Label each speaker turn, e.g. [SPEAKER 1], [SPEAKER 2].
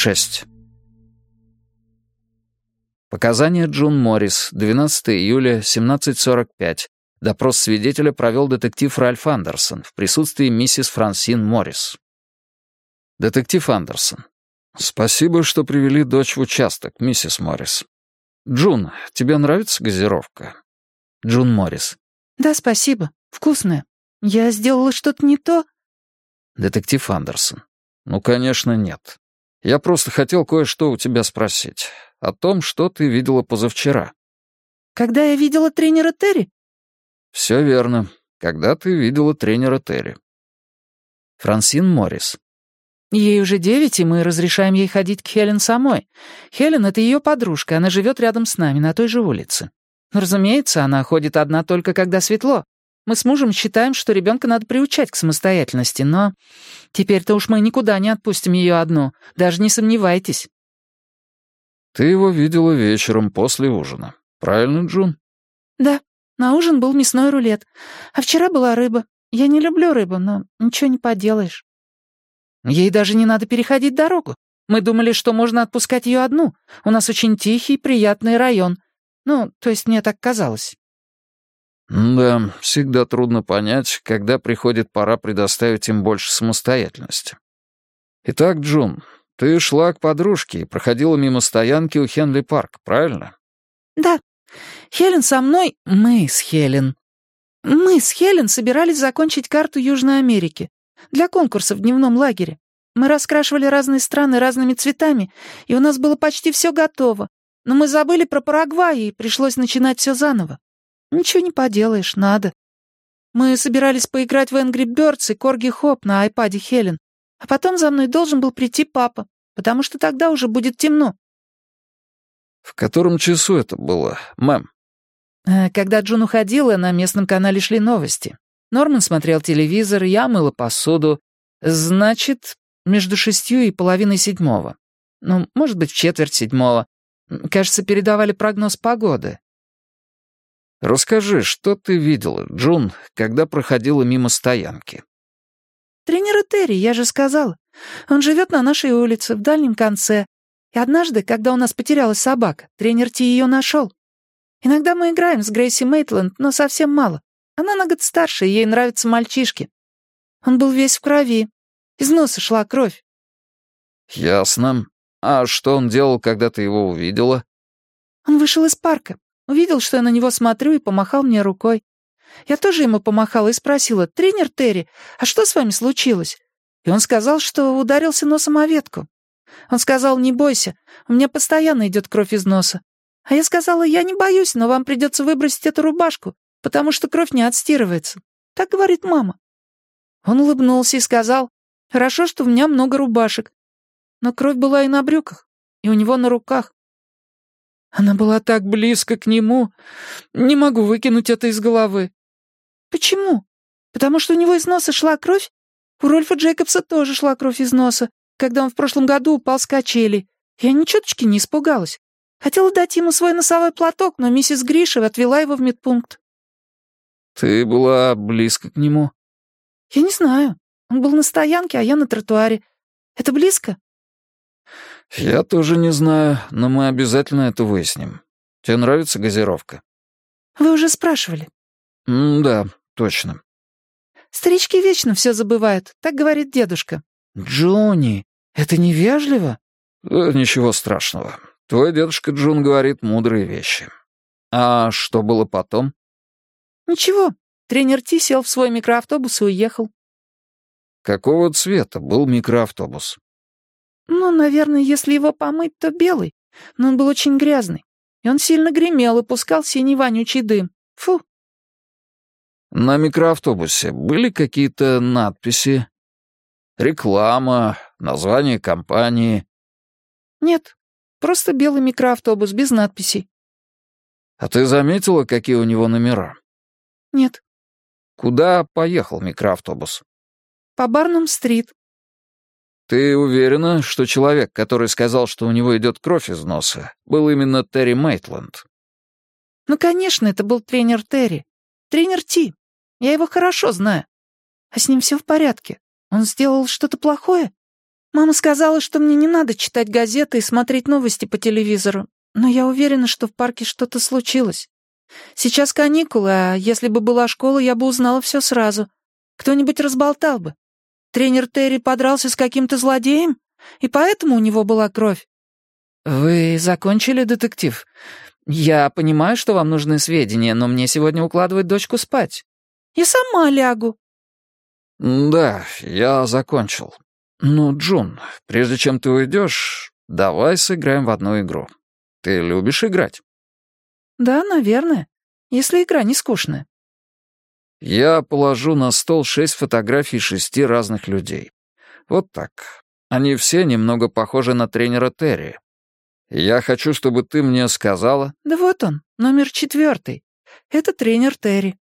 [SPEAKER 1] 6. Показания Джун Моррис, 12 июля, 17:45. Допрос свидетеля провел детектив Ральф Андерсон в присутствии миссис Франсин Моррис. Детектив Андерсон. «Спасибо, что привели дочь в участок, миссис Моррис. Джун, тебе нравится газировка?» Джун Моррис.
[SPEAKER 2] «Да, спасибо. Вкусная. Я сделала что-то не то?»
[SPEAKER 1] Детектив Андерсон. «Ну, конечно, нет. Я просто хотел кое-что у тебя спросить. О том, что ты видела позавчера».
[SPEAKER 2] «Когда я видела тренера Терри?»
[SPEAKER 1] «Все верно. Когда ты видела тренера Терри». Франсин Моррис.
[SPEAKER 2] «Ей уже 9, и мы разрешаем ей ходить к Хелен самой. Хелен — это ее подружка, она живет рядом с нами, на той же улице. Разумеется, она ходит одна только когда светло. Мы с мужем считаем, что ребенка надо приучать к самостоятельности, но теперь-то уж мы никуда не отпустим ее одну, даже не сомневайтесь».
[SPEAKER 1] «Ты его видела вечером после ужина. Правильно, Джун?»
[SPEAKER 2] «Да, на ужин был мясной рулет. А вчера была рыба. Я не люблю рыбу, но ничего не поделаешь. Ей даже не надо переходить дорогу. Мы думали, что можно отпускать ее одну. У нас очень тихий, приятный район. Ну, то есть мне так казалось».
[SPEAKER 1] «Да, всегда трудно понять, когда приходит пора предоставить им больше самостоятельности. Итак, Джун, ты шла к подружке и проходила мимо стоянки у Хенли-парк, правильно?»
[SPEAKER 2] «Да. Хелен со мной, мы с Хелен собирались закончить карту Южной Америки для конкурса в дневном лагере. Мы раскрашивали разные страны разными цветами, и у нас было почти все готово. Но мы забыли про Парагвай, и пришлось начинать все заново. Ничего не поделаешь, надо. Мы собирались поиграть в Angry Birds и Корги Хоп на айпаде Хелен, а потом за мной должен был прийти папа, потому что тогда уже будет темно».
[SPEAKER 1] «В котором часу это было, мэм?»
[SPEAKER 2] Когда Джун уходила, на местном канале шли новости. Норман смотрел телевизор, я мыла посуду. Значит, между 6:30. Ну, может быть, в 6:45. Кажется, передавали прогноз погоды.
[SPEAKER 1] «Расскажи, что ты видела, Джун, когда проходила мимо стоянки?»
[SPEAKER 2] «Тренера Терри, я же сказала. Он живет на нашей улице, в дальнем конце. И однажды, когда у нас потерялась собака, тренер Ти ее нашел. Иногда мы играем с Грейси Мейтленд, но совсем мало. Она на год старше, и ей нравятся мальчишки. Он был весь в крови. Из носа шла кровь».
[SPEAKER 1] «Ясно. А что он делал, когда ты его увидела?»
[SPEAKER 2] Он вышел из парка, увидел, что я на него смотрю, и помахал мне рукой. Я тоже ему помахала и спросила: «Тренер Терри, а что с вами случилось?» И он сказал, что ударился носом о ветку. Он сказал: «Не бойся, у меня постоянно идет кровь из носа». А я сказала: «Я не боюсь, но вам придется выбросить эту рубашку, потому что кровь не отстирывается. Так говорит мама». Он улыбнулся и сказал: «Хорошо, что у меня много рубашек». Но кровь была и на брюках, и у него на руках. Она была так близко к нему. Не могу выкинуть это из головы. «Почему? Потому что у него из носа шла кровь? У Рольфа Джейкобса тоже шла кровь из носа, когда он в прошлом году упал с качелей. Я ни чуточки не испугалась. Хотела дать ему свой носовой платок, но миссис Гришева отвела его в медпункт».
[SPEAKER 1] «Ты была близко к нему?»
[SPEAKER 2] «Я не знаю. Он был на стоянке, а я на тротуаре. Это близко?»
[SPEAKER 1] «Я тоже не знаю, но мы обязательно это выясним. Тебе нравится газировка?»
[SPEAKER 2] «Вы уже спрашивали».
[SPEAKER 1] «Да, точно».
[SPEAKER 2] «Старички вечно все забывают, так говорит дедушка».
[SPEAKER 1] «Джонни, это невежливо?» «Ничего страшного. Твой дедушка Джун говорит мудрые вещи. А что было потом?»
[SPEAKER 2] «Ничего. Тренер Ти сел в свой микроавтобус и уехал».
[SPEAKER 1] «Какого цвета был микроавтобус?»
[SPEAKER 2] «Ну, наверное, если его помыть, то белый. Но он был очень грязный. И он сильно гремел и пускал синий вонючий дым. Фу».
[SPEAKER 1] «На микроавтобусе были какие-то надписи? Реклама, название компании?»
[SPEAKER 2] «Нет, просто белый микроавтобус без надписей».
[SPEAKER 1] «А ты заметила, какие у него номера?»
[SPEAKER 2] «Нет».
[SPEAKER 1] «Куда поехал микроавтобус?»
[SPEAKER 2] «По Барнум-стрит».
[SPEAKER 1] «Ты уверена, что человек, который сказал, что у него идет кровь из носа, был именно Терри Мейтленд?»
[SPEAKER 2] «Ну, конечно, это был тренер Терри. Тренер Ти. Я его хорошо знаю. А с ним все в порядке. Он сделал что-то плохое? Мама сказала, что мне не надо читать газеты и смотреть новости по телевизору, но я уверена, что в парке что-то случилось. Сейчас каникулы, а если бы была школа, я бы узнала все сразу. Кто-нибудь разболтал бы. Тренер Терри подрался с каким-то злодеем, и поэтому у него была кровь. Вы закончили, детектив? Я понимаю, что вам нужны сведения, но мне сегодня укладывать дочку спать. Я сама лягу.
[SPEAKER 1] Да, я закончил. Ну, Джун, прежде чем ты уйдешь, давай сыграем в одну игру. Ты любишь играть?
[SPEAKER 2] Да, наверное, если игра не скучная.
[SPEAKER 1] Я положу на стол 6 фотографий 6 разных людей. Вот так. Они все немного похожи на тренера Терри. Я хочу, чтобы ты мне сказала...
[SPEAKER 2] Да вот он, номер 4. Это тренер Терри.